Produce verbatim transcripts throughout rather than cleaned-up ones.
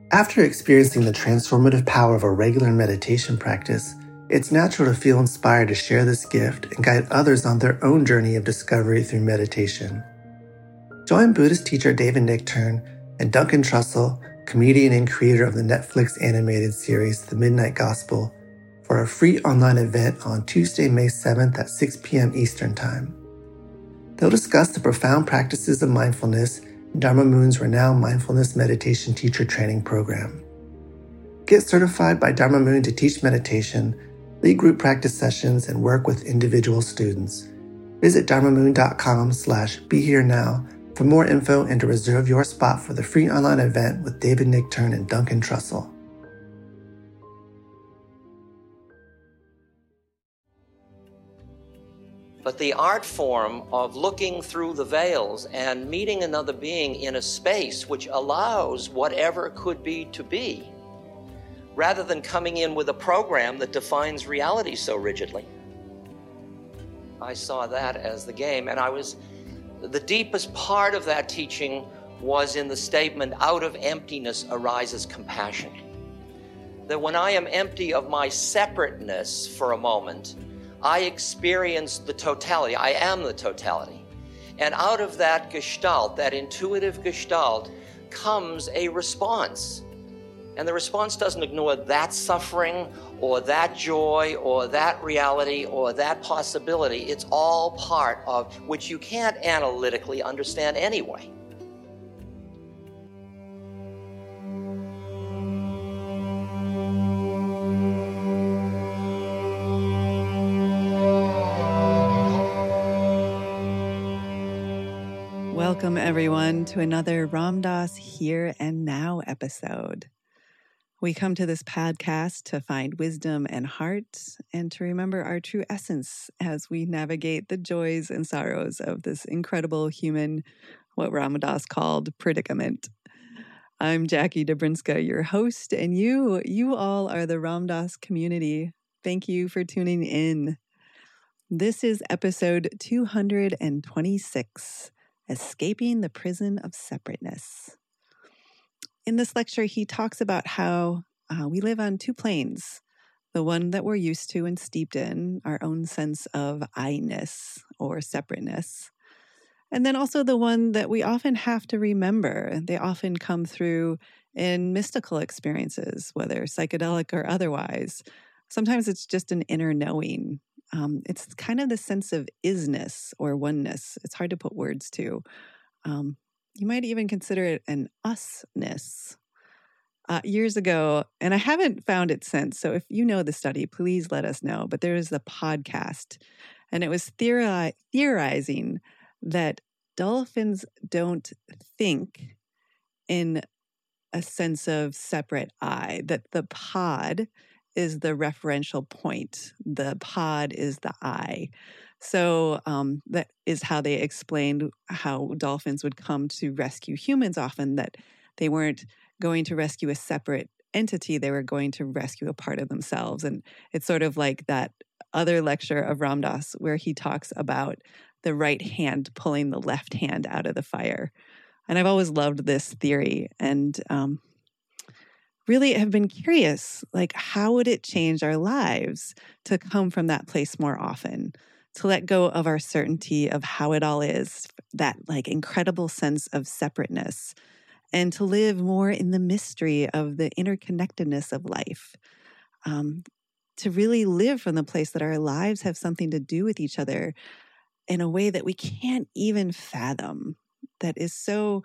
After experiencing the transformative power of a regular meditation practice, it's natural to feel inspired to share this gift and guide others on their own journey of discovery through meditation. Join Buddhist teacher David Nichtern and Duncan Trussell, comedian and creator of the Netflix animated series The Midnight Gospel, for a free online event on Tuesday, May seventh at six p.m. Eastern Time. They'll discuss the profound practices of mindfulness in Dharma Moon's renowned mindfulness meditation teacher training program. Get certified by Dharma Moon to teach meditation, lead group practice sessions, and work with individual students. Visit dharmamoon.com slash be here now for more info and to reserve your spot for the free online event with David Nichtern and Duncan Trussell. But the art form of looking through the veils and meeting another being in a space which allows whatever could be to be, rather than coming in with a program that defines reality so rigidly. I saw that as the game, and I was, the deepest part of that teaching was in the statement, out of emptiness arises compassion. That when I am empty of my separateness for a moment, I experience the totality. I am the totality. And out of that gestalt, that intuitive gestalt, comes a response. And the response doesn't ignore that suffering or that joy or that reality or that possibility. It's all part of which you can't analytically understand anyway. Welcome, everyone, to another Ram Dass Here and Now episode. We come to this podcast to find wisdom and heart and to remember our true essence as we navigate the joys and sorrows of this incredible human, what Ram Dass called predicament. I'm Jackie Dobrinska, your host, and you, you all are the Ram Dass community. Thank you for tuning in. This is episode two hundred twenty-six. Escaping the Prison of Separateness. In this lecture, he talks about how uh, we live on two planes, the one that we're used to and steeped in, our own sense of I-ness or separateness, and then also the one that we often have to remember. They often come through in mystical experiences, whether psychedelic or otherwise. Sometimes it's just an inner knowing. Um, it's kind of the sense of isness or oneness. It's hard to put words to. Um, you might even consider it an usness. Uh, years ago, and I haven't found it since, so if you know the study, please let us know. But there was a podcast, and it was theori- theorizing that dolphins don't think in a sense of separate I, that the pod is the referential point. The pod is the I. So um, that is how they explained how dolphins would come to rescue humans often, that they weren't going to rescue a separate entity, they were going to rescue a part of themselves. And it's sort of like that other lecture of Ram Dass where he talks about the right hand pulling the left hand out of the fire. And I've always loved this theory. And um, really have been curious, like, how would it change our lives to come from that place more often, to let go of our certainty of how it all is, that like incredible sense of separateness, and to live more in the mystery of the interconnectedness of life, um, to really live from the place that our lives have something to do with each other in a way that we can't even fathom, that is so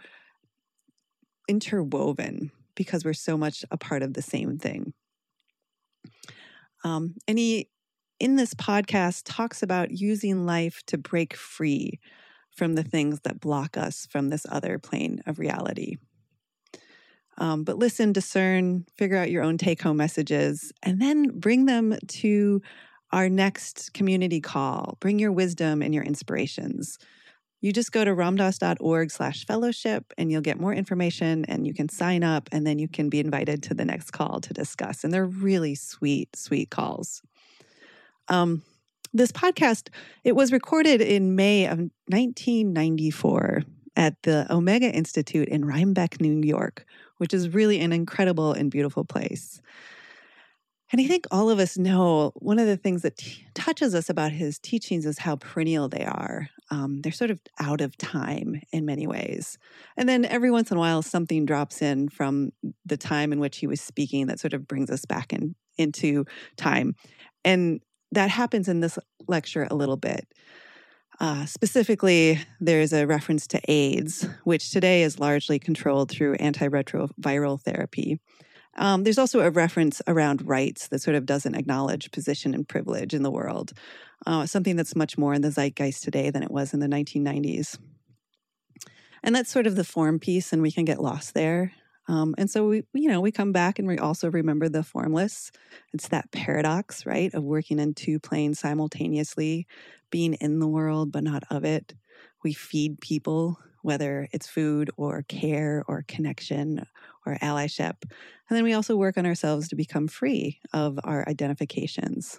interwoven, because we're so much a part of the same thing. Um, and he, in this podcast, talks about using life to break free from the things that block us from this other plane of reality. Um, but listen, discern, figure out your own take-home messages, and then bring them to our next community call. Bring your wisdom and your inspirations. You just go to ramdass.org slash fellowship and you'll get more information and you can sign up and then you can be invited to the next call to discuss. And they're really sweet, sweet calls. Um, this podcast, it was recorded in May of nineteen ninety-four. at the Omega Institute in Rhinebeck, New York, which is really an incredible and beautiful place. And I think all of us know one of the things that t- touches us about his teachings is how perennial they are. Um, they're sort of out of time in many ways. And then every once in a while, something drops in from the time in which he was speaking that sort of brings us back in, into time. And that happens in this lecture a little bit. Uh, specifically, there's a reference to AIDS, which today is largely controlled through antiretroviral therapy. Um, there's also a reference around rights that sort of doesn't acknowledge position and privilege in the world, uh, something that's much more in the zeitgeist today than it was in the nineteen nineties. And that's sort of the form piece, and we can get lost there. Um, and so we, you know, we come back and we also remember the formless. It's that paradox, right, of working in two planes simultaneously, being in the world but not of it. We feed people, whether it's food or care or connection or allyship. And then we also work on ourselves to become free of our identifications.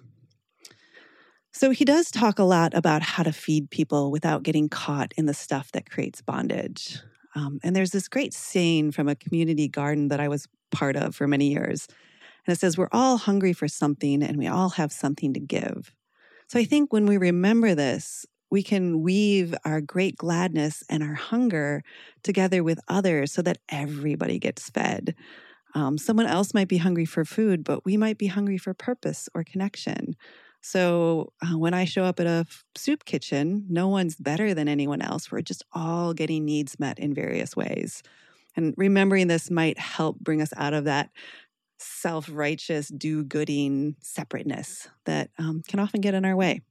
So he does talk a lot about how to feed people without getting caught in the stuff that creates bondage. Um, and there's this great saying from a community garden that I was part of for many years. And it says, we're all hungry for something and we all have something to give. So I think when we remember this, we can weave our great gladness and our hunger together with others so that everybody gets fed. Um, someone else might be hungry for food, but we might be hungry for purpose or connection. So uh, when I show up at a f- soup kitchen, no one's better than anyone else. We're just all getting needs met in various ways. And remembering this might help bring us out of that self-righteous, do-gooding separateness that um, can often get in our way.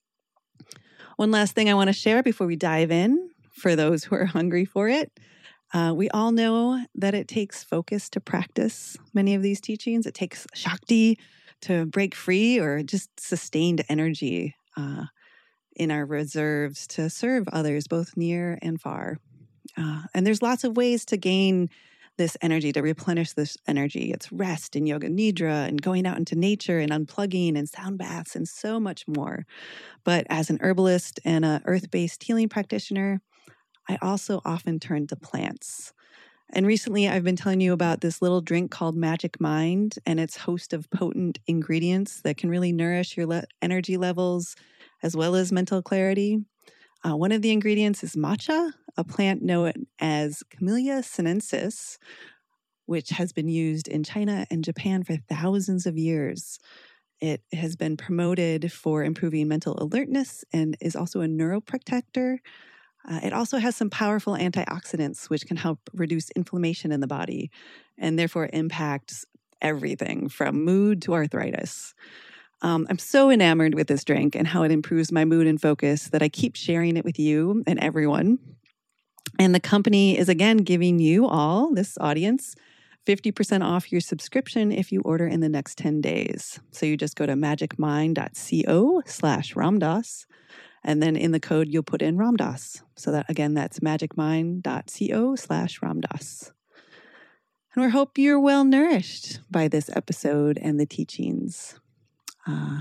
One last thing I want to share before we dive in, for those who are hungry for it. Uh, we all know that it takes focus to practice many of these teachings. It takes Shakti to break free, or just sustained energy uh, in our reserves to serve others, both near and far. Uh, and there's lots of ways to gain this energy, to replenish this energy. It's rest and yoga nidra and going out into nature and unplugging and sound baths and so much more. But as an herbalist and an earth-based healing practitioner, I also often turn to plants. And recently I've been telling you about this little drink called Magic Mind and its host of potent ingredients that can really nourish your le- energy levels as well as mental clarity. Uh, one of the ingredients is matcha, a plant known as Camellia sinensis, which has been used in China and Japan for thousands of years. It has been promoted for improving mental alertness and is also a neuroprotector. Uh, it also has some powerful antioxidants, which can help reduce inflammation in the body and therefore impacts everything from mood to arthritis. Um, I'm so enamored with this drink and how it improves my mood and focus that I keep sharing it with you and everyone. And the company is again giving you all, this audience, fifty percent off your subscription if you order in the next ten days. So you just go to magicmind.co slash Ramdas. And then in the code, you'll put in Ramdas. So that, again, that's magicmind.co slash Ramdas. And we hope you're well nourished by this episode and the teachings. Uh,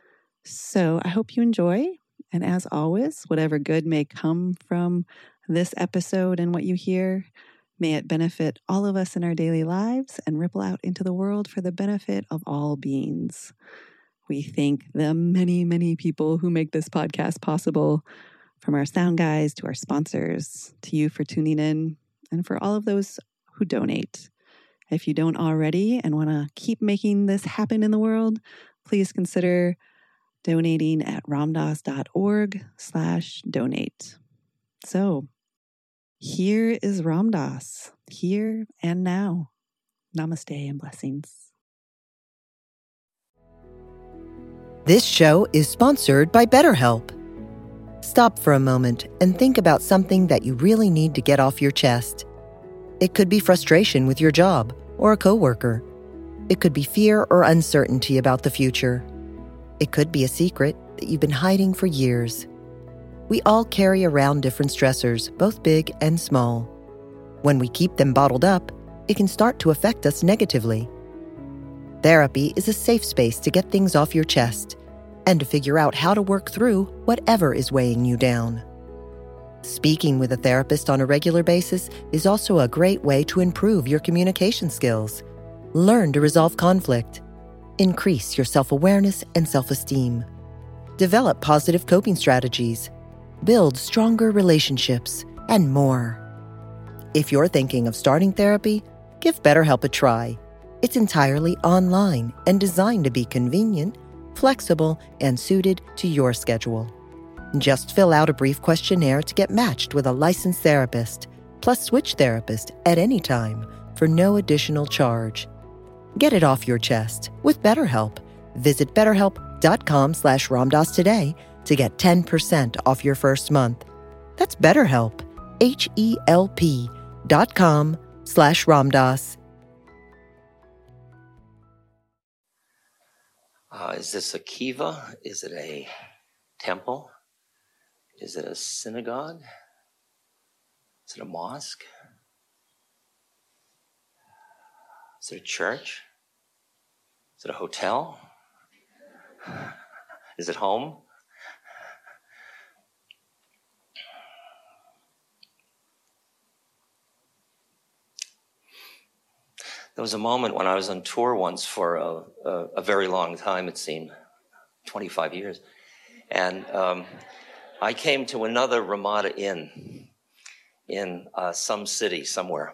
so I hope you enjoy. And as always, whatever good may come from this episode and what you hear, may it benefit all of us in our daily lives and ripple out into the world for the benefit of all beings. We thank the many, many people who make this podcast possible, from our sound guys to our sponsors, to you for tuning in, and for all of those who donate. If you don't already and want to keep making this happen in the world, please consider donating at ramdas.org slash donate. So here is Ramdas, here and now. Namaste and blessings. This show is sponsored by BetterHelp. Stop for a moment and think about something that you really need to get off your chest. It could be frustration with your job or a coworker. It could be fear or uncertainty about the future. It could be a secret that you've been hiding for years. We all carry around different stressors, both big and small. When we keep them bottled up, it can start to affect us negatively. Therapy is a safe space to get things off your chest and to figure out how to work through whatever is weighing you down. Speaking with a therapist on a regular basis is also a great way to improve your communication skills. Learn to resolve conflict. Increase your self-awareness and self-esteem. Develop positive coping strategies. Build stronger relationships, and more. If you're thinking of starting therapy, give BetterHelp a try. It's entirely online and designed to be convenient, flexible, and suited to your schedule. Just fill out a brief questionnaire to get matched with a licensed therapist, plus switch therapist at any time for no additional charge. Get it off your chest with BetterHelp. Visit betterhelp.com slash Ramdas today to get ten percent off your first month. That's BetterHelp, H-E-L-P dot com slash Ramdas. Uh, is this a kiva? Is it a temple? Is it a synagogue? Is it a mosque? Is it a church? Is it a hotel? Is it home? There was a moment when I was on tour once for a, a, a very long time, it seemed, twenty-five years. And um, I came to another Ramada Inn in uh, some city somewhere.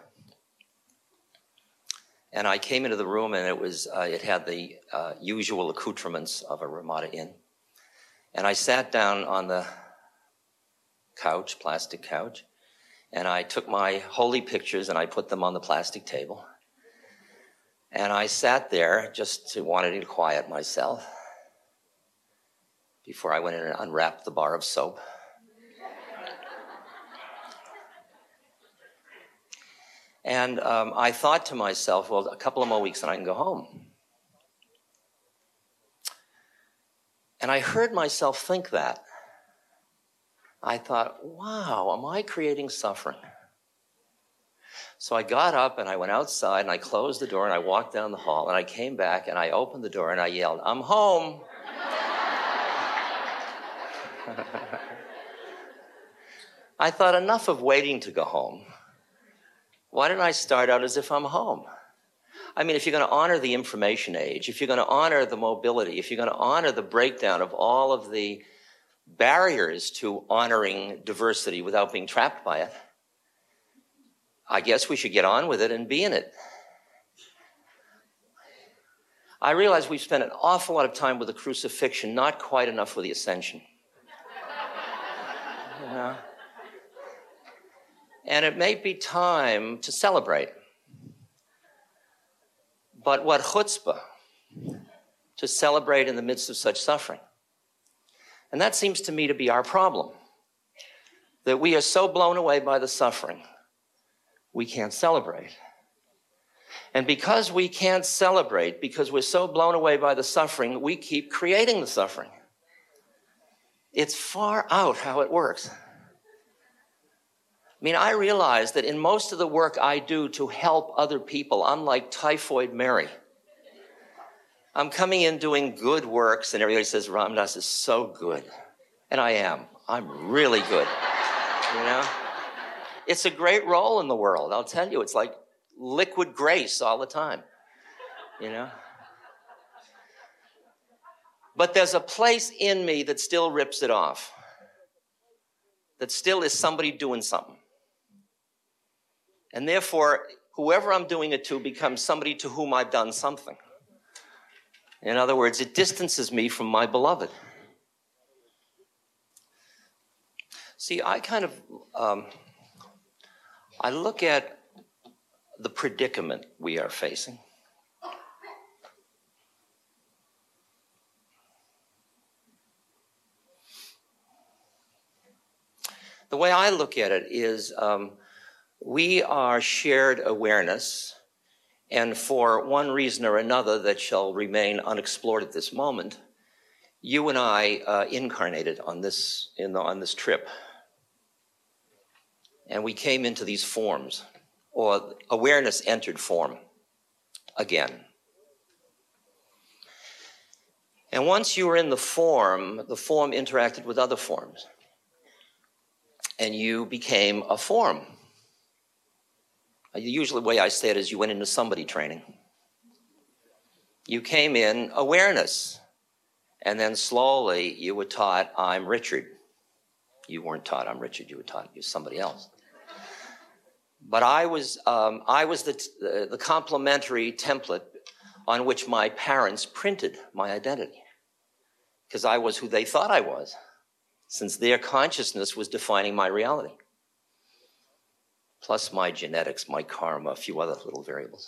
And I came into the room, and it was uh, it had the uh, usual accoutrements of a Ramada Inn. And I sat down on the couch, plastic couch, and I took my holy pictures and I put them on the plastic table. And I sat there just to wanted to quiet myself before I went in and unwrapped the bar of soap. And um, I thought to myself, well, a couple of more weeks and I can go home. And I heard myself think that. I thought, wow, am I creating suffering? So I got up and I went outside and I closed the door and I walked down the hall and I came back and I opened the door and I yelled, I'm home. I thought, enough of waiting to go home. Why didn't I start out as if I'm home? I mean, if you're going to honor the information age, if you're going to honor the mobility, if you're going to honor the breakdown of all of the barriers to honoring diversity without being trapped by it, I guess we should get on with it and be in it. I realize we've spent an awful lot of time with the crucifixion, not quite enough with the ascension. You know? And it may be time to celebrate. But what chutzpah to celebrate in the midst of such suffering. And that seems to me to be our problem. That we are so blown away by the suffering, we can't celebrate. And because we can't celebrate, because we're so blown away by the suffering, we keep creating the suffering. It's far out how it works. I mean, I realize that in most of the work I do to help other people, I'm like Typhoid Mary. I'm coming in doing good works, and everybody says, Ramdas is so good. And I am. I'm really good. You know? It's a great role in the world, I'll tell you. It's like liquid grace all the time. You know? But there's a place in me that still rips it off. That still is somebody doing something. And therefore, whoever I'm doing it to becomes somebody to whom I've done something. In other words, it distances me from my beloved. See, I kind of, um, I look at the predicament we are facing. The way I look at it is um, we are shared awareness, and for one reason or another that shall remain unexplored at this moment, you and I uh, incarnated on this, in the, on this trip. And we came into these forms, or awareness entered form again. And once you were in the form, the form interacted with other forms. and you became a form. Usually the way I say it is you went into somebody training. You came in awareness, and then slowly you were taught, I'm Richard. You weren't taught I'm Richard, you were taught you're somebody else. But I was, um, I was the, the, the complementary template on which my parents printed my identity, because I was who they thought I was, since their consciousness was defining my reality. Plus my genetics, my karma, a few other little variables.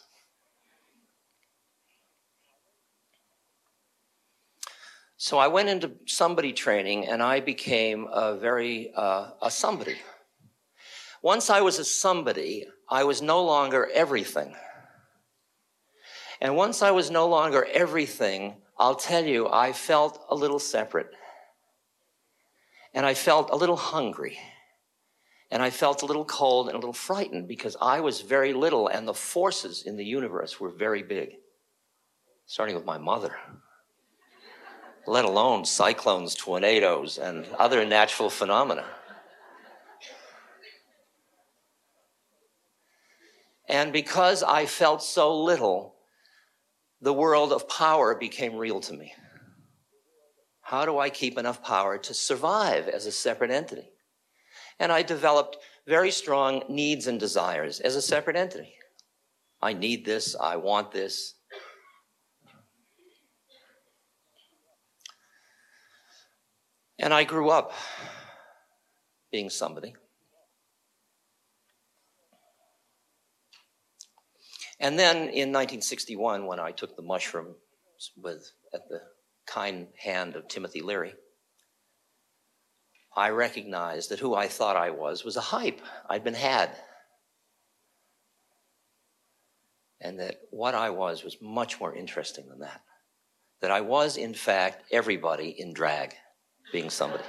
So I went into somebody training, and I became a very, uh, a somebody. Once I was a somebody, I was no longer everything. And once I was no longer everything, I'll tell you, I felt a little separate. And I felt a little hungry. And I felt a little cold and a little frightened, because I was very little and the forces in the universe were very big. Starting with my mother. Let alone cyclones, tornadoes, and other natural phenomena. And because I felt so little, the world of power became real to me. How do I keep enough power to survive as a separate entity? And I developed very strong needs and desires as a separate entity. I need this, I want this. And I grew up being somebody. And then in nineteen sixty-one, when I took the mushrooms with, at the kind hand of Timothy Leary, I recognized that who I thought I was was a hype. I'd been had. And that what I was was much more interesting than that. That I was, in fact, everybody in drag, being somebody.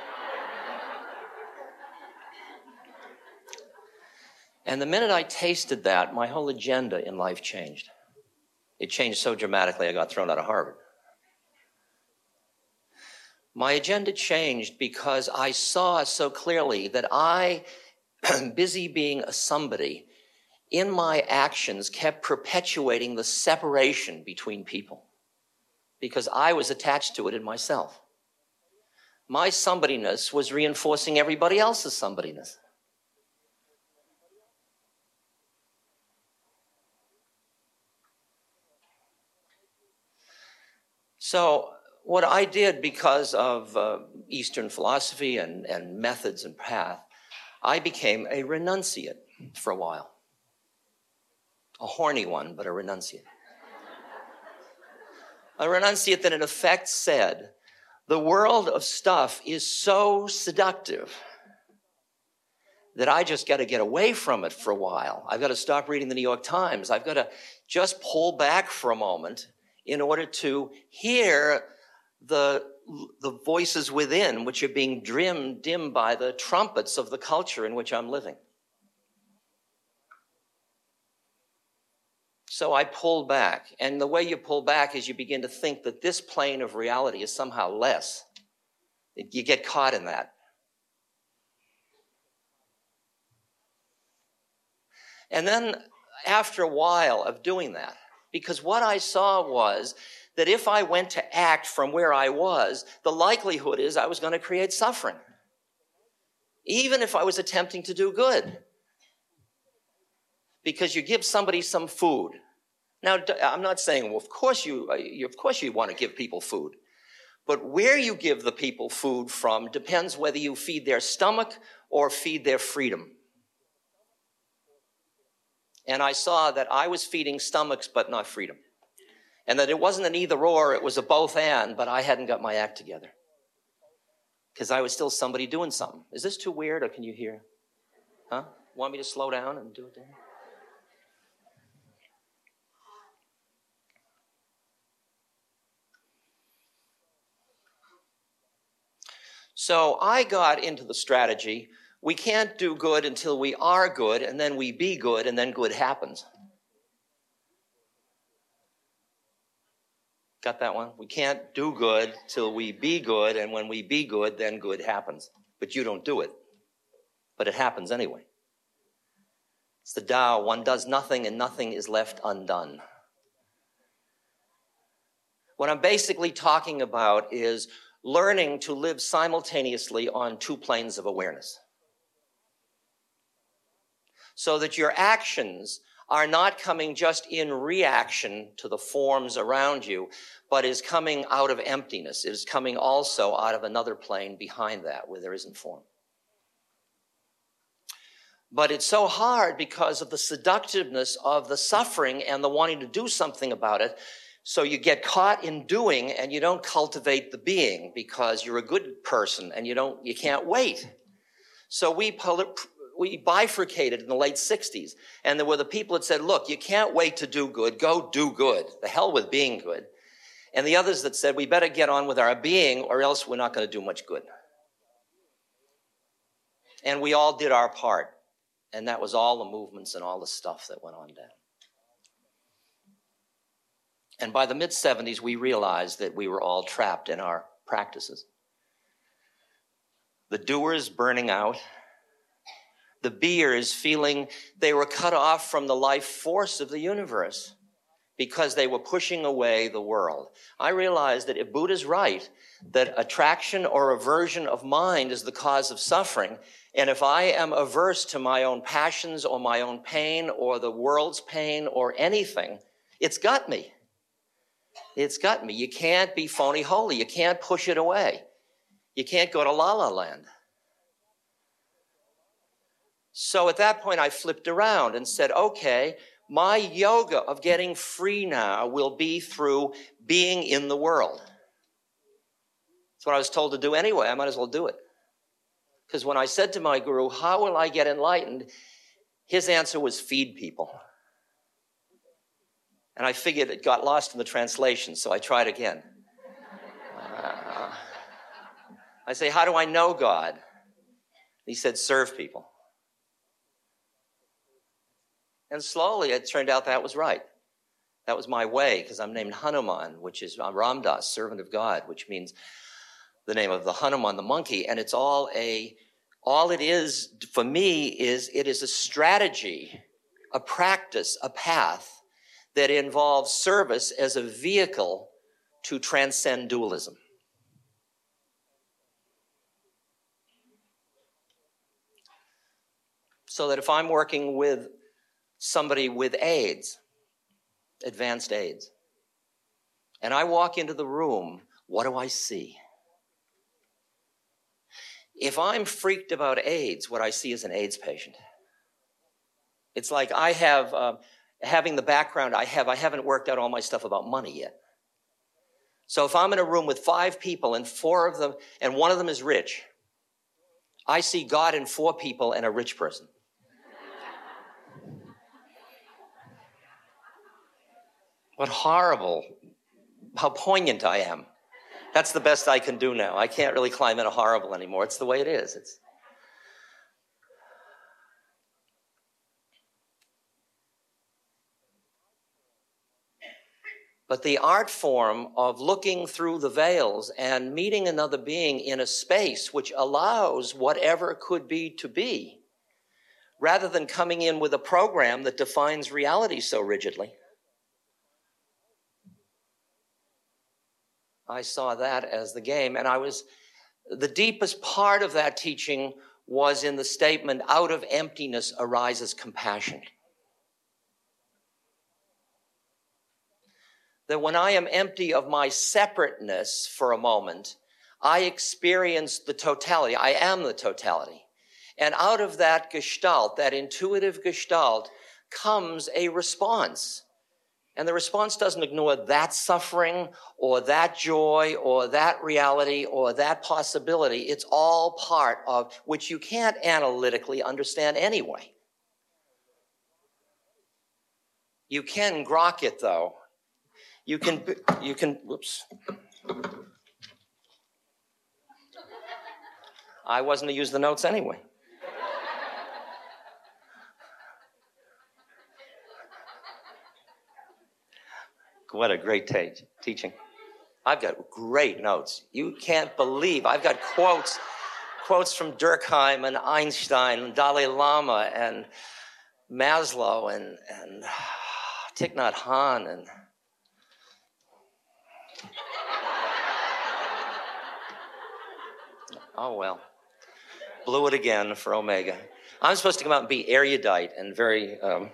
And the minute I tasted that, my whole agenda in life changed. It changed so dramatically I got thrown out of Harvard. My agenda changed because I saw so clearly that I, busy being a somebody, in my actions kept perpetuating the separation between people, because I was attached to it in myself. My somebodyness was reinforcing everybody else's somebodyness. So what I did, because of uh, Eastern philosophy and, and methods and path, I became a renunciate for a while. A horny one, but a renunciate. A renunciate that in effect said, the world of stuff is so seductive that I just got to get away from it for a while. I've got to stop reading the New York Times. I've got to just pull back for a moment in order to hear the, the voices within, which are being dimmed, dimmed by the trumpets of the culture in which I'm living. So I pulled back. And the way you pull back is you begin to think that this plane of reality is somehow less. You get caught in that. And then after a while of doing that, because what I saw was that if I went to act from where I was, the likelihood is I was going to create suffering, even if I was attempting to do good. Because you give somebody some food. Now, I'm not saying, well, of course you, you, of course you want to give people food. But where you give the people food from depends whether you feed their stomach or feed their freedom. And I saw that I was feeding stomachs, but not freedom. And that it wasn't an either or, it was a both and, but I hadn't got my act together. Because I was still somebody doing something. Is this too weird, or can you hear? Huh? Want me to slow down and do it there? So I got into the strategy, we can't do good until we are good, and then we be good, and then good happens. Got that one? We can't do good till we be good, and when we be good, then good happens. But you don't do it. but it happens anyway. It's the Tao. One does nothing and nothing is left undone. What I'm basically talking about is learning to live simultaneously on two planes of awareness, so that your actions are not coming just in reaction to the forms around you, but is coming out of emptiness. It is coming also out of another plane behind that where there isn't form. But it's so hard because of the seductiveness of the suffering and the wanting to do something about it. So you get caught in doing and you don't cultivate the being because you're a good person and you don't, you can't wait. So we we bifurcated in the late sixties, and there were the people that said, look, you can't wait to do good, go do good. The hell with being good. And the others that said, we better get on with our being or else we're not going to do much good. And we all did our part. And that was all the movements and all the stuff that went on down. And by the mid-seventies, we realized that we were all trapped in our practices. The doers burning out, the beers feeling they were cut off from the life force of the universe because they were pushing away the world. I realized that if Buddha's right, that attraction or aversion of mind is the cause of suffering, and if I am averse to my own passions or my own pain or the world's pain or anything, it's got me. It's got me. You can't be phony holy. You can't push it away. You can't go to La La Land. So at that point, I flipped around and said, okay, my yoga of getting free now will be through being in the world. That's what I was told to do anyway. I might as well do it. Because when I said to my guru, how will I get enlightened? His answer was feed people. And I figured it got lost in the translation, so I tried again. Uh, I say, how do I know God? He said, serve people. And slowly it turned out that was right. That was my way, because I'm named Hanuman, which is I'm Ram Dass, servant of God, which means the name of the Hanuman, the monkey. And it's all a, all it is for me is it is a strategy, a practice, a path that involves service as a vehicle to transcend dualism. So that if I'm working with somebody with AIDS, advanced AIDS, and I walk into the room, what do I see? If I'm freaked about AIDS, what I see is an AIDS patient. It's like I have... Uh, Having the background I have, I haven't worked out all my stuff about money yet. So if I'm in a room with five people and four of them, and one of them is rich, I see God in four people and a rich person. What horrible, how poignant I am. That's the best I can do now. I can't really climb into horrible anymore. It's the way it is. It's But the art form of looking through the veils and meeting another being in a space which allows whatever could be to be, rather than coming in with a program that defines reality so rigidly. I saw that as the game, and I was, the deepest part of that teaching was in the statement, out of emptiness arises compassion. That when I am empty of my separateness for a moment, I experience the totality. I am the totality. And out of that gestalt, that intuitive gestalt, comes a response. And the response doesn't ignore that suffering or that joy or that reality or that possibility. It's all part of which you can't analytically understand anyway. You can grok it, though. You can, you can, whoops. I wasn't to use the notes anyway. What a great te- teaching. I've got great notes. You can't believe I've got quotes, quotes from Durkheim and Einstein and Dalai Lama and Maslow and, and Thich Nhat Hanh and oh well, blew it again for Omega. I'm supposed to come out and be erudite and very um,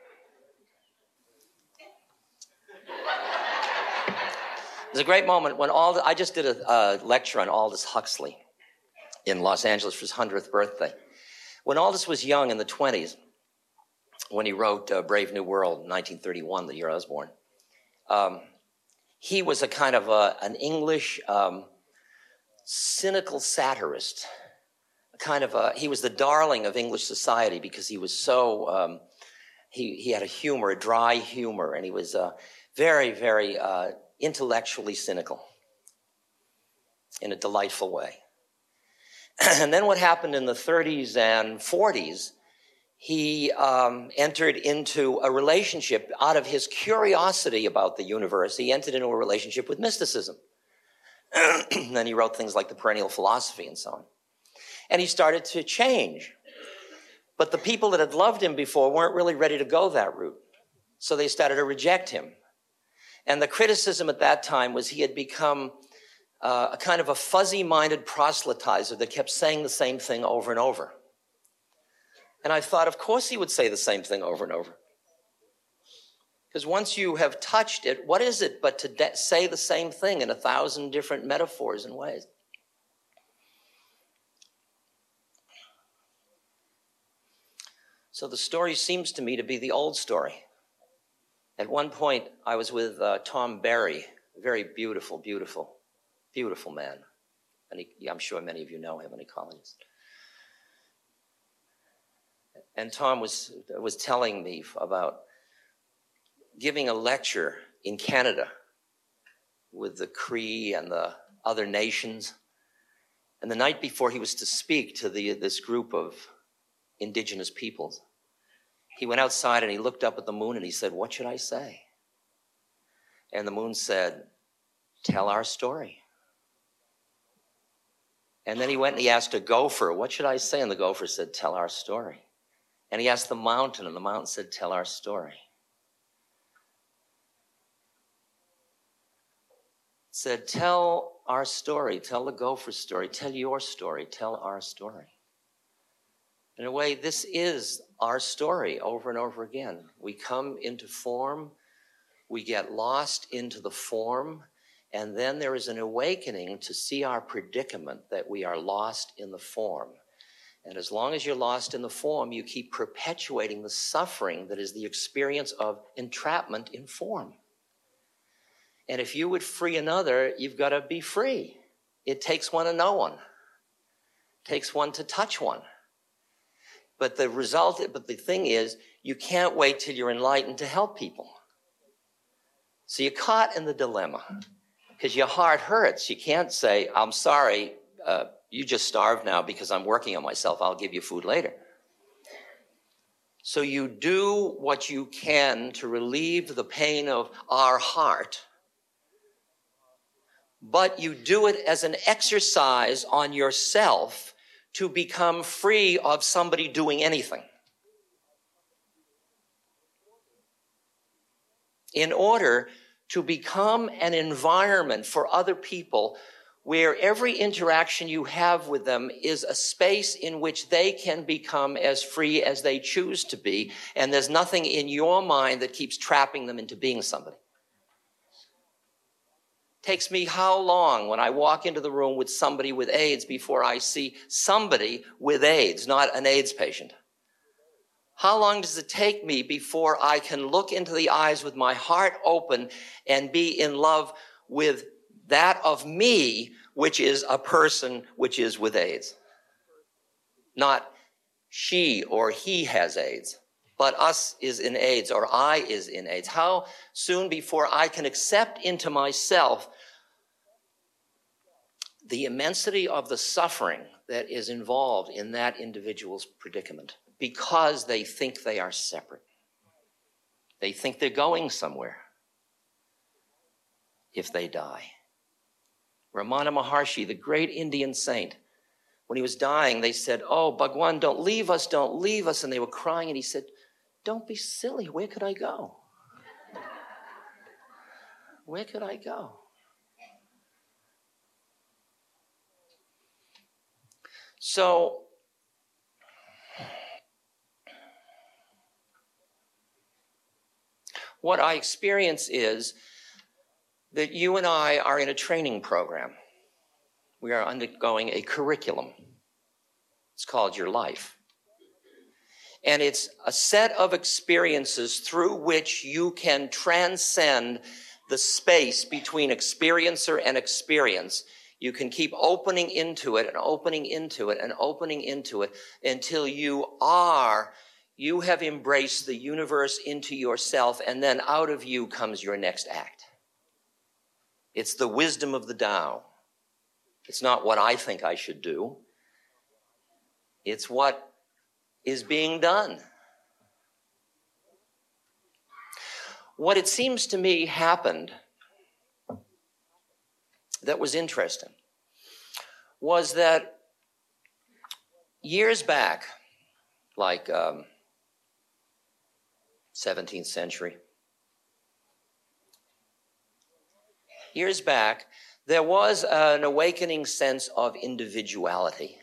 there's a great moment when all I just did a, a lecture on Aldous Huxley in Los Angeles for his hundredth birthday. When Aldous was young in the twenties, when he wrote uh, Brave New World, nineteen thirty-one, the year I was born, um, he was a kind of a, an English um, cynical satirist. A kind of a, he was the darling of English society because he was so, um, he, he had a humor, a dry humor, and he was uh, very, very uh, intellectually cynical in a delightful way. And then what happened in the thirties and forties, he um, entered into a relationship out of his curiosity about the universe. He entered into a relationship with mysticism. Then he wrote things like The Perennial Philosophy and so on. And he started to change. But the people that had loved him before weren't really ready to go that route. So they started to reject him. And the criticism at that time was he had become uh, a kind of a fuzzy-minded proselytizer that kept saying the same thing over and over. And I thought, of course he would say the same thing over and over. Because once you have touched it, what is it but to de- say the same thing in a thousand different metaphors and ways? So the story seems to me to be the old story. At one point, I was with uh, Tom Berry, a very beautiful, beautiful, beautiful man. And he, I'm sure many of you know him, an ecologist. And Tom was, was telling me about giving a lecture in Canada with the Cree and the other nations. And the night before he was to speak to the, this group of indigenous peoples, he went outside and he looked up at the moon and he said, "What should I say?" And the moon said, "Tell our story." And then he went and he asked a gopher, "What should I say?" And the gopher said, "Tell our story." And he asked the mountain, and the mountain said, "Tell our story." It said, "Tell our story, tell the gopher's story, tell your story, tell our story." In a way, this is our story over and over again. We come into form, we get lost into the form, and then there is an awakening to see our predicament that we are lost in the form. And as long as you're lost in the form, you keep perpetuating the suffering that is the experience of entrapment in form. And if you would free another, you've got to be free. It takes one to know one. It takes one to touch one. But the result, but the thing is, you can't wait till you're enlightened to help people. So you're caught in the dilemma because your heart hurts. You can't say, "I'm sorry, uh, you just starved now because I'm working on myself. I'll give you food later." So you do what you can to relieve the pain of our heart, but you do it as an exercise on yourself to become free of somebody doing anything. In order to become an environment for other people where every interaction you have with them is a space in which they can become as free as they choose to be, and there's nothing in your mind that keeps trapping them into being somebody. Takes me how long when I walk into the room with somebody with AIDS before I see somebody with AIDS, not an AIDS patient? How long does it take me before I can look into the eyes with my heart open and be in love with that of me, which is a person which is with AIDS? Not she or he has AIDS, but us is in AIDS or I is in AIDS. How soon before I can accept into myself the immensity of the suffering that is involved in that individual's predicament because they think they are separate. They think they're going somewhere if they die. Ramana Maharshi, the great Indian saint, When he was dying, they said, "Oh, Bhagwan, don't leave us, don't leave us." And they were crying, and he said, "Don't be silly. Where could I go? Where could I go?" So, what I experience is that you and I are in a training program. We are undergoing a curriculum. It's called your life. And it's a set of experiences through which you can transcend the space between experiencer and experience. You can keep opening into it and opening into it and opening into it until you are, you have embraced the universe into yourself, and then out of you comes your next act. It's the wisdom of the Tao. It's not what I think I should do. It's what is being done. What it seems to me happened that was interesting was that years back, like um, seventeenth century, years back, there was an awakening sense of individuality.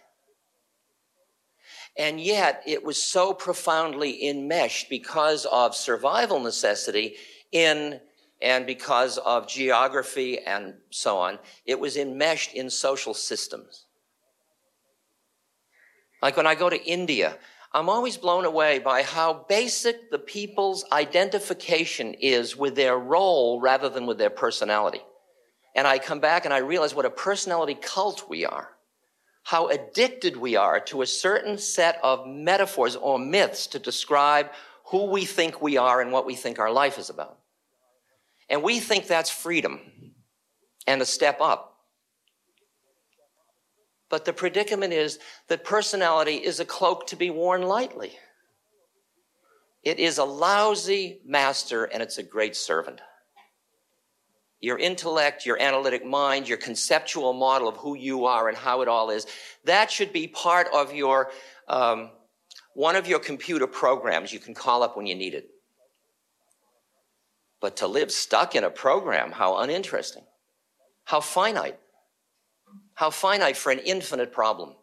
And yet it was so profoundly enmeshed because of survival necessity in, and because of geography and so on, it was enmeshed in social systems. Like when I go to India, I'm always blown away by how basic the people's identification is with their role rather than with their personality. And I come back and I realize what a personality cult we are. How addicted we are to a certain set of metaphors or myths to describe who we think we are and what we think our life is about. And we think that's freedom and a step up. But the predicament is that personality is a cloak to be worn lightly. It is a lousy master and it's a great servant. Your intellect, your analytic mind, your conceptual model of who you are and how it all is, that should be part of your, um, one of your computer programs you can call up when you need it. But to live stuck in a program, how uninteresting. How finite. How finite for an infinite problem.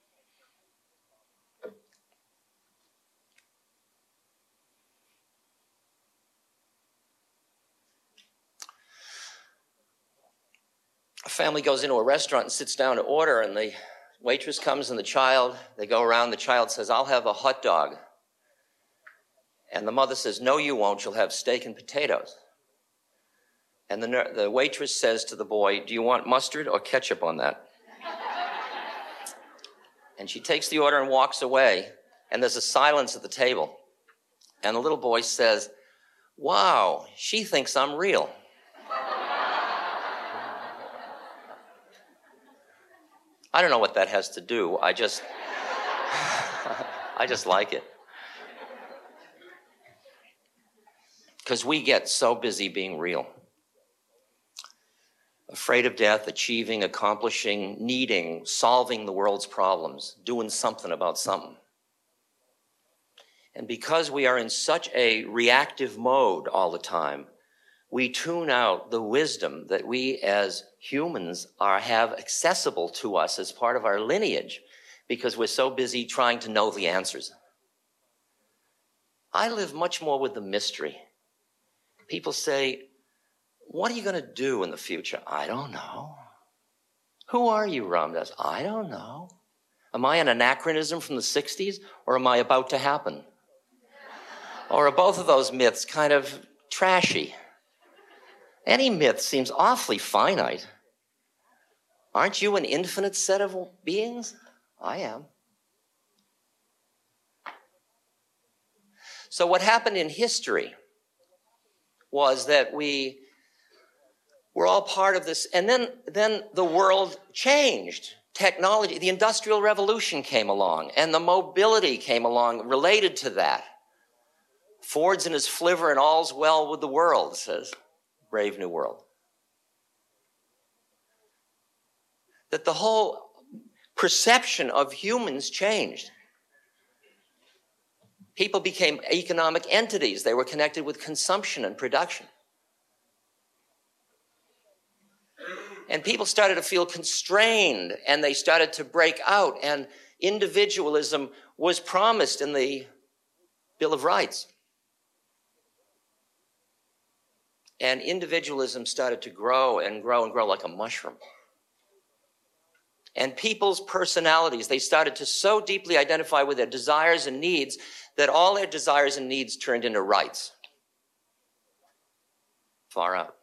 A family goes into a restaurant and sits down to order, and the waitress comes and the child, they go around, the child says, "I'll have a hot dog." And the mother says, "No, you won't, you'll have steak and potatoes." And the, the waitress says to the boy, "Do you want mustard or ketchup on that?" And she takes the order and walks away, and there's a silence at the table. And the little boy says, "Wow, she thinks I'm real." I don't know what that has to do. I just, I just like it. Because we get so busy being real. Afraid of death, achieving, accomplishing, needing, solving the world's problems, doing something about something. And because we are in such a reactive mode all the time, we tune out the wisdom that we as humans are, have accessible to us as part of our lineage because we're so busy trying to know the answers. I live much more with the mystery. People say, "What are you going to do in the future?" I don't know. "Who are you, Ram Dass?" I don't know. Am I an anachronism from the sixties or am I about to happen? Or are both of those myths kind of trashy? Any myth seems awfully finite. Aren't you an infinite set of beings? I am. So what happened in history was that we were all part of this, and then, then the world changed. Technology, the Industrial Revolution came along, and the mobility came along related to that. Ford's in his flivver and all's well with the world, says Brave New World. That the whole perception of humans changed. People became economic entities. They were connected with consumption and production. And people started to feel constrained, and they started to break out, and individualism was promised in the Bill of Rights. And individualism started to grow and grow and grow like a mushroom. And people's personalities, they started to so deeply identify with their desires and needs that all their desires and needs turned into rights. Far out.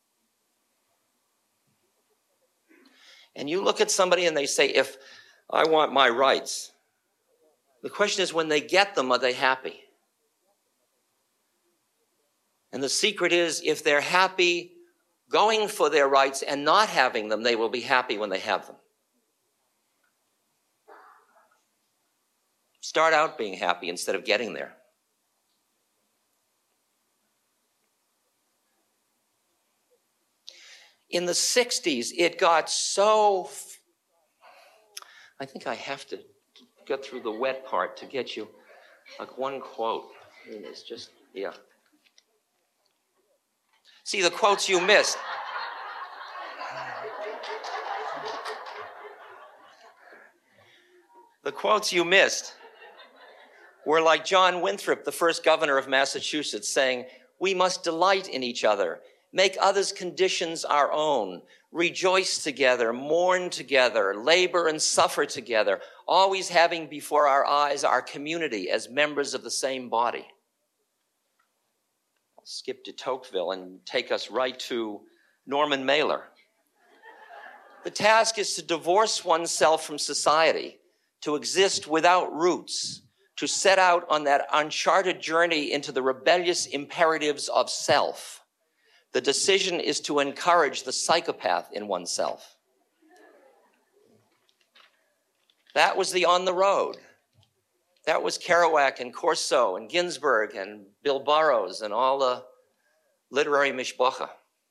And you look at somebody and they say, if I want my rights, the question is, when they get them, are they happy? And the secret is, if they're happy going for their rights and not having them, they will be happy when they have them. Start out being happy instead of getting there. In the sixties, it got so, I think I have to get through the wet part to get you like one quote. I mean, it's just, yeah. See, the quotes you missed. The quotes you missed were like John Winthrop, the first governor of Massachusetts, saying, "We must delight in each other, make others' conditions our own, rejoice together, mourn together, labor and suffer together, always having before our eyes our community as members of the same body." I'll skip de Tocqueville and take us right to Norman Mailer. The task is to divorce oneself from society, to exist without roots, to set out on that uncharted journey into the rebellious imperatives of self. The decision is to encourage the psychopath in oneself. That was the On the Road. That was Kerouac and Corso and Ginsberg and Bill Burroughs and all the literary mishpacha.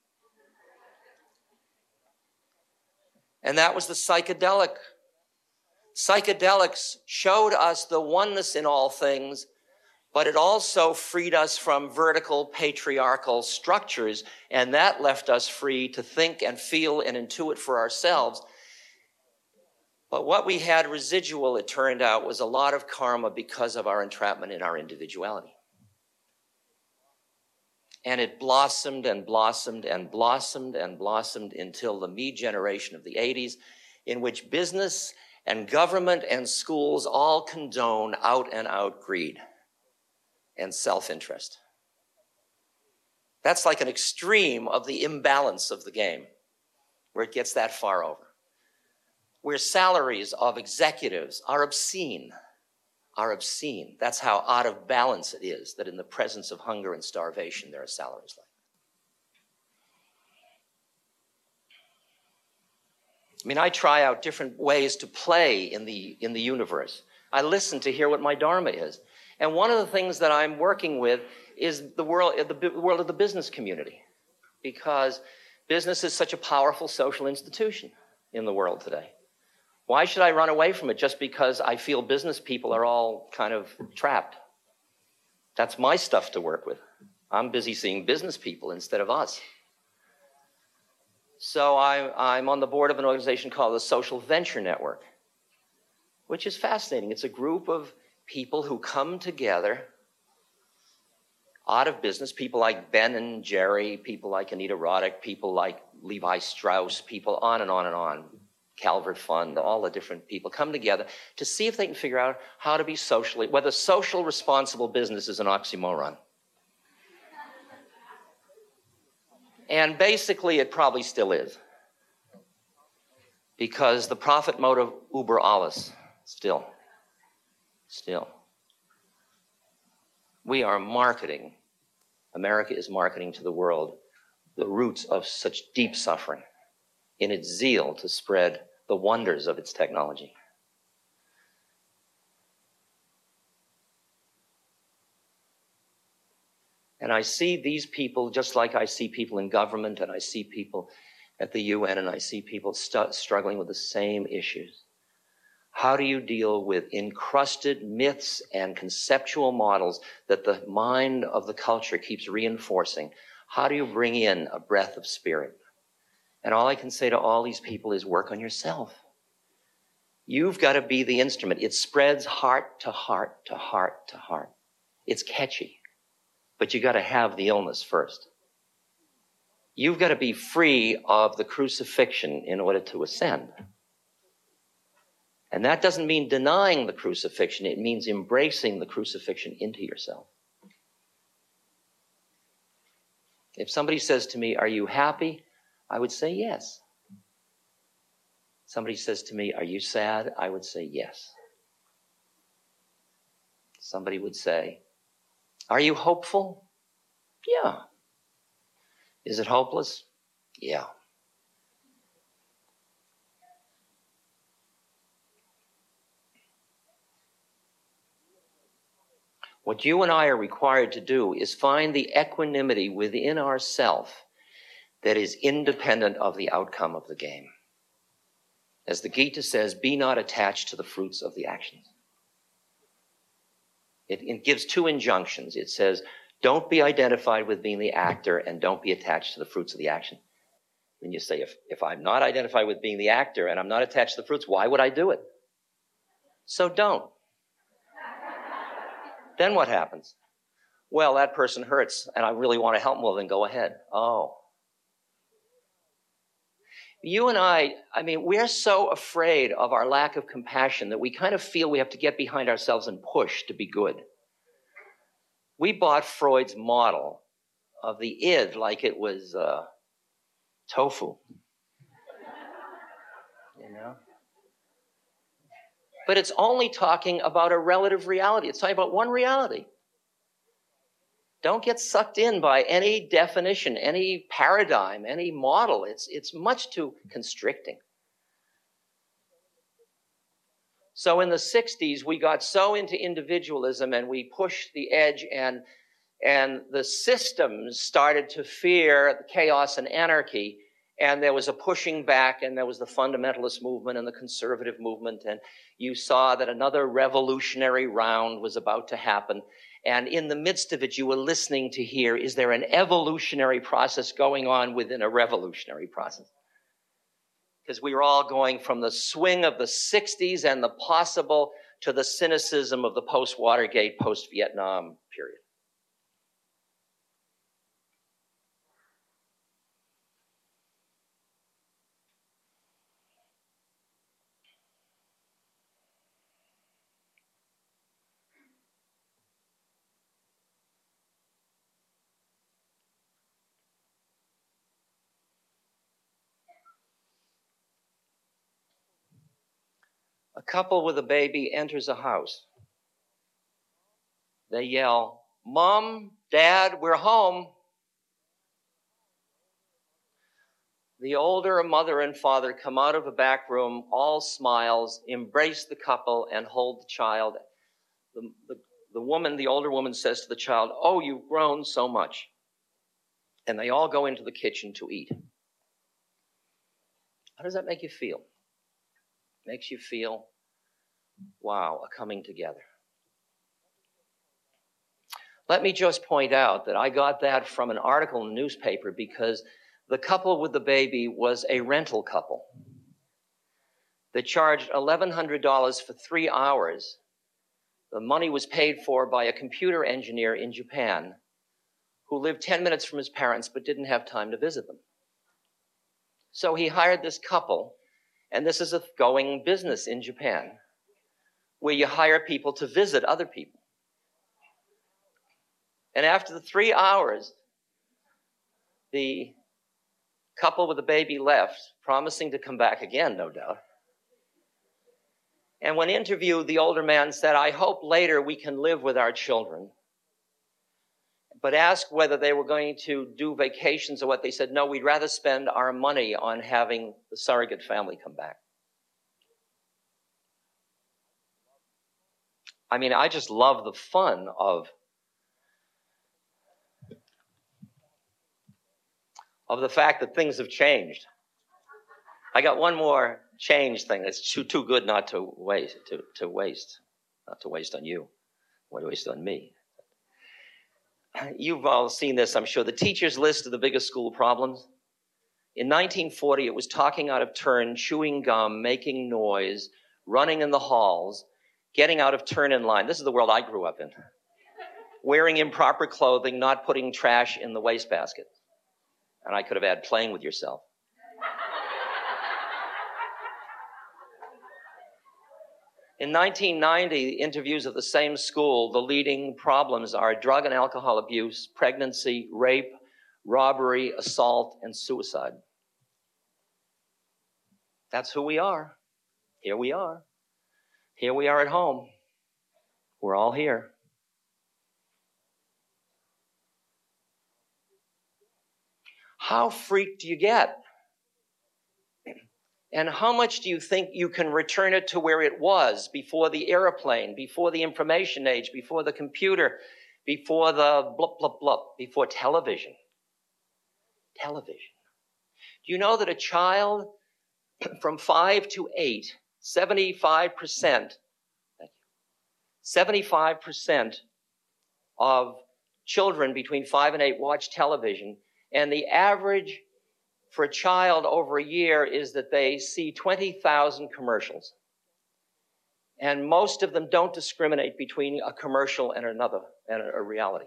And that was the psychedelic. Psychedelics showed us the oneness in all things, but it also freed us from vertical patriarchal structures, and that left us free to think and feel and intuit for ourselves. But what we had residual, it turned out, was a lot of karma because of our entrapment in our individuality. And it blossomed and blossomed and blossomed and blossomed until the me generation of the eighties, in which business and government and schools all condone out and out greed and self-interest. That's like an extreme of the imbalance of the game, where it gets that far over. Where salaries of executives are obscene, are obscene. That's how out of balance it is, that in the presence of hunger and starvation, there are salaries like that. I mean, I try out different ways to play in the, in the universe. I listen to hear what my dharma is. And one of the things that I'm working with is the world, the world of the business community, because business is such a powerful social institution in the world today. Why should I run away from it just because I feel business people are all kind of trapped? That's my stuff to work with. I'm busy seeing business people instead of us. So I, I'm on the board of an organization called the Social Venture Network, which is fascinating. It's a group of people who come together out of business, people like Ben and Jerry, people like Anita Roddick, people like Levi Strauss, people on and on and on. Calvert Fund, all the different people come together to see if they can figure out how to be socially, whether social responsible business is an oxymoron. And basically it probably still is. Because the profit motive uber alles, still, still. We are marketing, America is marketing to the world the roots of such deep suffering in its zeal to spread the wonders of its technology. And I see these people just like I see people in government, and I see people at the U N, and I see people st- struggling with the same issues. How do you deal with encrusted myths and conceptual models that the mind of the culture keeps reinforcing? How do you bring in a breath of spirit? And all I can say to all these people is work on yourself. You've got to be the instrument. It spreads heart to heart to heart to heart. It's catchy, but you got to have the illness first. You've got to be free of the crucifixion in order to ascend. And that doesn't mean denying the crucifixion. It means embracing the crucifixion into yourself. If somebody says to me, "Are you happy?" I would say yes. Somebody says to me, "Are you sad?" I would say yes. Somebody would say, "Are you hopeful?" Yeah. Is it hopeless? Yeah. What you and I are required to do is find the equanimity within ourself that is independent of the outcome of the game. As the Gita says, be not attached to the fruits of the actions. It, it gives two injunctions. It says, don't be identified with being the actor and don't be attached to the fruits of the action. Then you say, if, if I'm not identified with being the actor and I'm not attached to the fruits, why would I do it? So don't. Then what happens? Well, that person hurts and I really want to help them. Well, then go ahead. Oh. You and I, I mean, we're so afraid of our lack of compassion that we kind of feel we have to get behind ourselves and push to be good. We bought Freud's model of the id like it was uh, tofu. You know? But it's only talking about a relative reality. It's talking about one reality. Don't get sucked in by any definition, any paradigm, any model. It's, it's much too constricting. So in the sixties, we got so into individualism and we pushed the edge, and, and the systems started to fear chaos and anarchy. And there was a pushing back, and there was the fundamentalist movement and the conservative movement. And you saw that another revolutionary round was about to happen. And in the midst of it, you were listening to hear, is there an evolutionary process going on within a revolutionary process? Because we were all going from the swing of the sixties and the possible to the cynicism of the post-Watergate, post-Vietnam period. A couple with a baby enters a house. They yell, "Mom, Dad, we're home." The older mother and father come out of a back room, all smiles, embrace the couple, and hold the child. The, the, the woman, the older woman says to the child, "Oh, you've grown so much." And they all go into the kitchen to eat. How does that make you feel? Makes you feel, wow, a coming together. Let me just point out that I got that from an article in the newspaper because the couple with the baby was a rental couple that charged eleven hundred dollars for three hours. The money was paid for by a computer engineer in Japan who lived ten minutes from his parents but didn't have time to visit them. So he hired this couple, and this is a going business in Japan, where you hire people to visit other people. And after the three hours, the couple with the baby left, promising to come back again, no doubt. And when interviewed, the older man said, "I hope later we can live with our children." But asked whether they were going to do vacations or what, they said, "No, we'd rather spend our money on having the surrogate family come back." I mean, I just love the fun of, of the fact that things have changed. I got one more change thing. It's too too good not to waste, to, to waste, not to waste on you, or to waste on me. You've all seen this, I'm sure. The teacher's list of the biggest school problems. In nineteen forty, it was talking out of turn, chewing gum, making noise, running in the halls, getting out of turn in line. This is the world I grew up in. Wearing improper clothing, not putting trash in the wastebasket. And I could have added playing with yourself. In nineteen ninety, interviews of the same school, the leading problems are drug and alcohol abuse, pregnancy, rape, robbery, assault, and suicide. That's who we are. Here we are. Here we are at home. We're all here. How freaked do you get? And how much do you think you can return it to where it was before the airplane, before the information age, before the computer, before the blup, blup, blup, before television? Television. Do you know that a child from five to eight, seventy-five percent, seventy-five percent of children between five and eight watch television, and the average for a child over a year is that they see twenty thousand commercials. And most of them don't discriminate between a commercial and another, and a reality.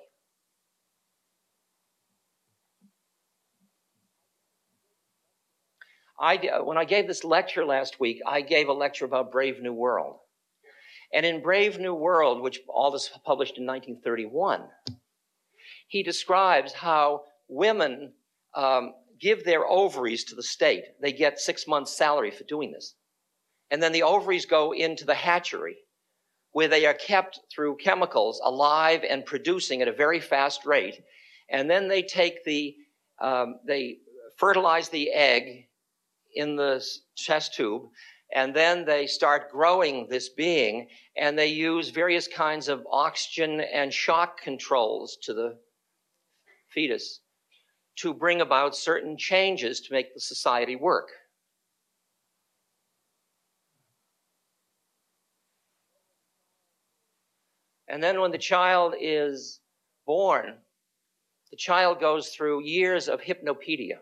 I, when I gave this lecture last week, I gave a lecture about Brave New World. And in Brave New World, which all this was published in nineteen thirty-one, he describes how women um, give their ovaries to the state. They get six months' salary for doing this. And then the ovaries go into the hatchery, where they are kept through chemicals alive and producing at a very fast rate. And then they take the, um, they fertilize the egg in the chest tube, and then they start growing this being, and they use various kinds of oxygen and shock controls to the fetus to bring about certain changes to make the society work. And then when the child is born, the child goes through years of hypnopedia.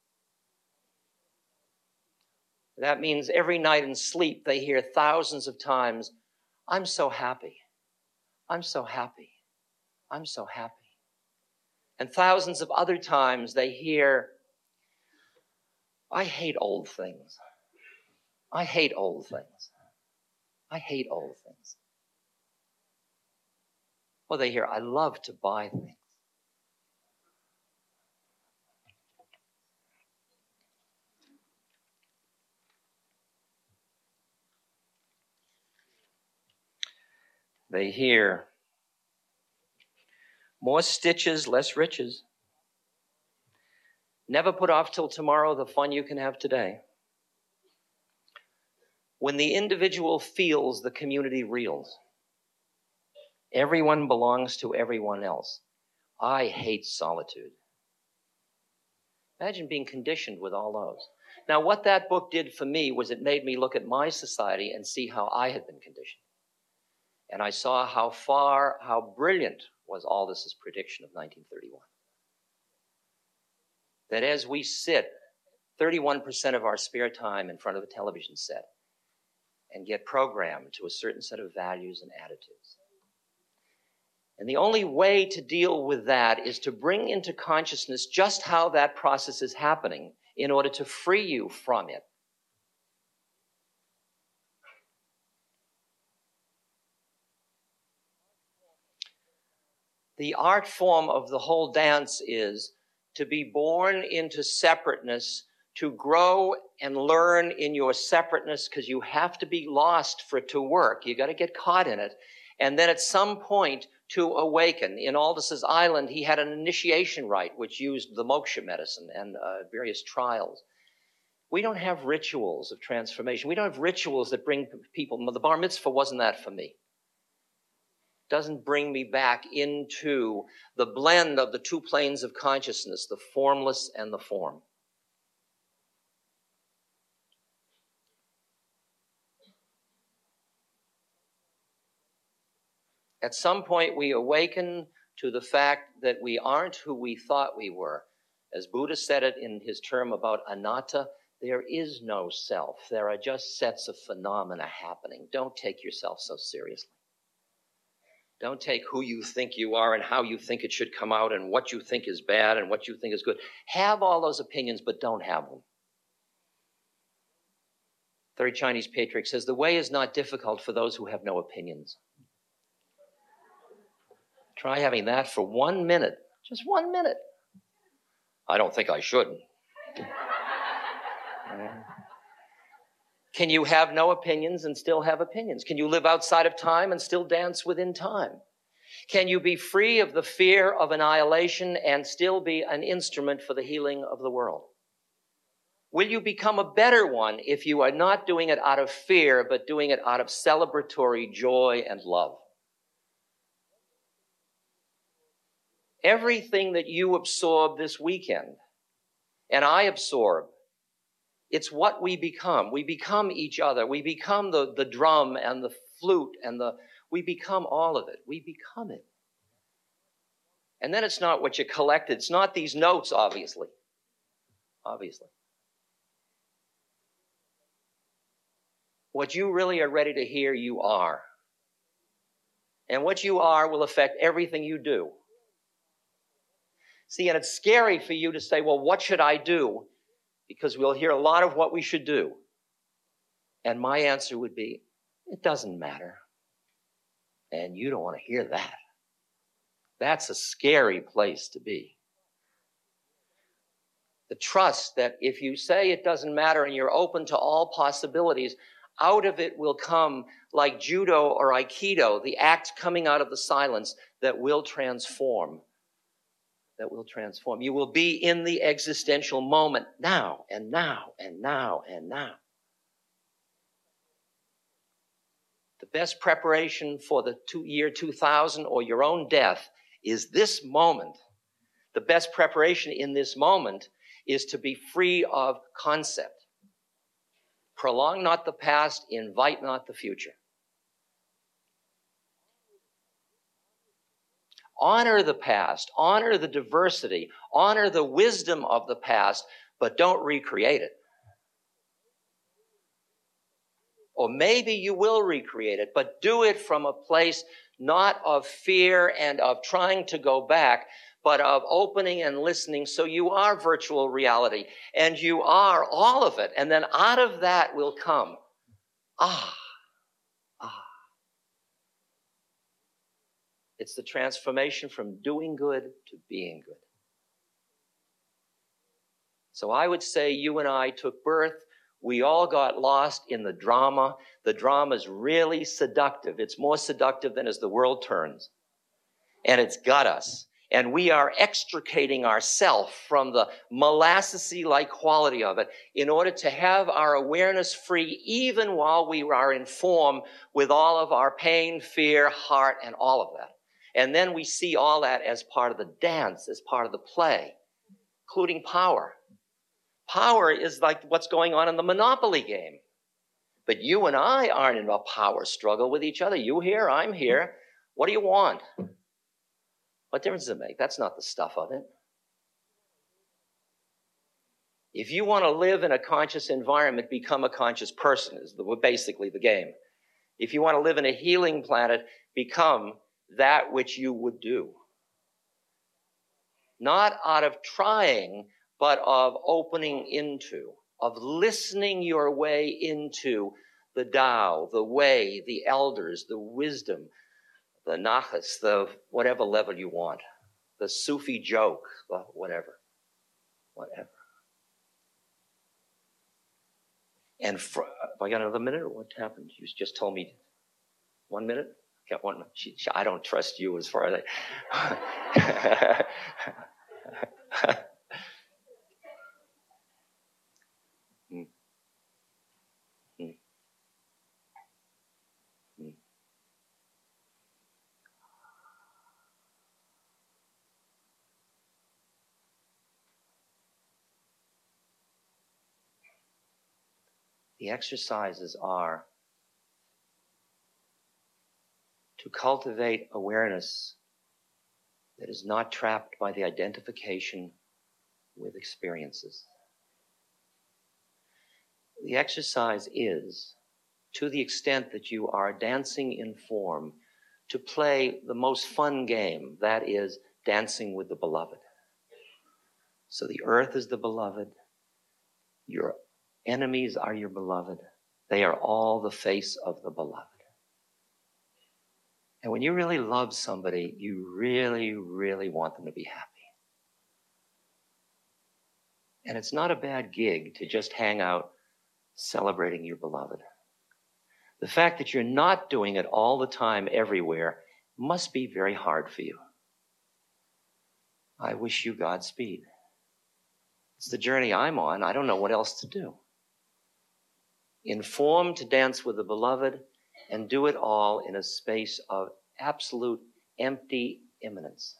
That means every night in sleep they hear thousands of times, "I'm so happy, I'm so happy, I'm so happy." And thousands of other times they hear, "I hate old things. I hate old things. I hate old things." Or they hear, "I love to buy things." They hear, "More stitches, less riches. Never put off till tomorrow the fun you can have today." When the individual feels, the community reels. Everyone belongs to everyone else. I hate solitude. Imagine being conditioned with all those. Now, what that book did for me was it made me look at my society and see how I had been conditioned. And I saw how far, how brilliant was Aldous' prediction of nineteen thirty-one. That as we sit thirty-one percent of our spare time in front of a television set and get programmed to a certain set of values and attitudes. And the only way to deal with that is to bring into consciousness just how that process is happening in order to free you from it. The art form of the whole dance is to be born into separateness, to grow and learn in your separateness, because you have to be lost for it to work. You got to get caught in it. And then at some point to awaken. In Aldous' Island, he had an initiation rite, which used the moksha medicine and uh, various trials. We don't have rituals of transformation. We don't have rituals that bring people. The bar mitzvah wasn't that for me. Doesn't bring me back into the blend of the two planes of consciousness, the formless and the form. At some point, we awaken to the fact that we aren't who we thought we were. As Buddha said it in his term about anatta, there is no self. There are just sets of phenomena happening. Don't take yourself so seriously. Don't take who you think you are and how you think it should come out and what you think is bad and what you think is good. Have all those opinions, but don't have them. Third Chinese patriarch says, the way is not difficult for those who have no opinions. Try having that for one minute. Just one minute. I don't think I should. Can you have no opinions and still have opinions? Can you live outside of time and still dance within time? Can you be free of the fear of annihilation and still be an instrument for the healing of the world? Will you become a better one if you are not doing it out of fear, but doing it out of celebratory joy and love? Everything that you absorb this weekend, and I absorb, it's what we become. We become each other. We become the, the drum and the flute and the, we become all of it. We become it. And then it's not what you collected. It's not these notes, obviously. Obviously. What you really are ready to hear, you are. And what you are will affect everything you do. See, and it's scary for you to say, well, what should I do? Because we'll hear a lot of what we should do. And my answer would be, it doesn't matter. And you don't want to hear that. That's a scary place to be. The trust that if you say it doesn't matter and you're open to all possibilities, out of it will come, like judo or aikido, the act coming out of the silence that will transform. That will transform. You will be in the existential moment now and now and now and now. The best preparation for the two, year two thousand or your own death is this moment. The best preparation in this moment is to be free of concept. Prolong not the past, invite not the future. Honor the past, honor the diversity, honor the wisdom of the past, but don't recreate it. Or maybe you will recreate it, but do it from a place not of fear and of trying to go back, but of opening and listening. So you are virtual reality, and you are all of it. And then out of that will come, ah, ah. It's the transformation from doing good to being good. So I would say you and I took birth. We all got lost in the drama. The drama is really seductive. It's more seductive than As the World Turns. And it's got us. And we are extricating ourselves from the molassesy-like quality of it in order to have our awareness free even while we are in form with all of our pain, fear, heart, and all of that. And then we see all that as part of the dance, as part of the play, including power. Power is like what's going on in the Monopoly game. But you and I aren't in a power struggle with each other. You here, I'm here. What do you want? What difference does it make? That's not the stuff of it. If you want to live in a conscious environment, become a conscious person, is the, basically the game. If you want to live in a healing planet, become that which you would do. Not out of trying, but of opening into, of listening your way into the Tao, the way, the elders, the wisdom, the nachas, the whatever level you want, the Sufi joke, whatever, whatever. And for, have I got another minute or what happened? You just told me one minute? Got one. She, she, I don't trust you as far as I. mm. Mm. Mm. The exercises are to cultivate awareness that is not trapped by the identification with experiences. The exercise is, to the extent that you are dancing in form, to play the most fun game, that is, dancing with the beloved. So the earth is the beloved. Your enemies are your beloved. They are all the face of the beloved. And when you really love somebody, you really, really want them to be happy. And it's not a bad gig to just hang out celebrating your beloved. The fact that you're not doing it all the time everywhere must be very hard for you. I wish you Godspeed. It's the journey I'm on. I don't know what else to do. Inform to dance with the beloved and do it all in a space of absolute empty immanence.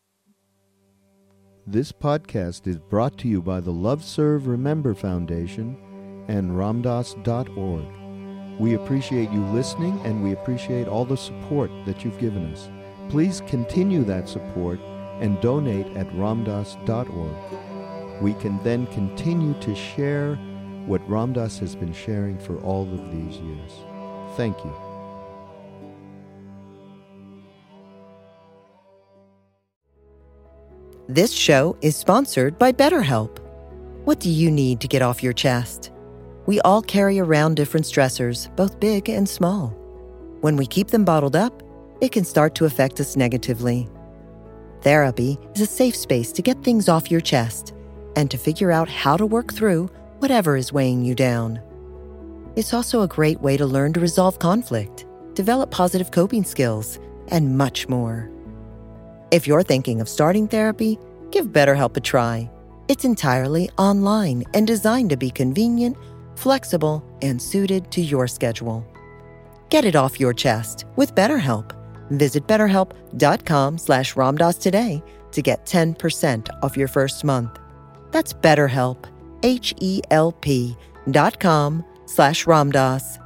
This podcast is brought to you by the Love Serve Remember Foundation and ramdas dot org. We appreciate you listening, and we appreciate all the support that you've given us. Please continue that support and donate at ramdas dot org. We can then continue to share what Ram Dass has been sharing for all of these years. Thank you. This show is sponsored by BetterHelp. What do you need to get off your chest? We all carry around different stressors, both big and small. When we keep them bottled up, it can start to affect us negatively. Therapy is a safe space to get things off your chest and to figure out how to work through whatever is weighing you down. It's also a great way to learn to resolve conflict, develop positive coping skills, and much more. If you're thinking of starting therapy, give BetterHelp a try. It's entirely online and designed to be convenient, flexible, and suited to your schedule. Get it off your chest with BetterHelp. Visit betterhelp.com slash ramdas today to get ten percent off your first month. That's BetterHelp, H E L P dot com slash ramdas.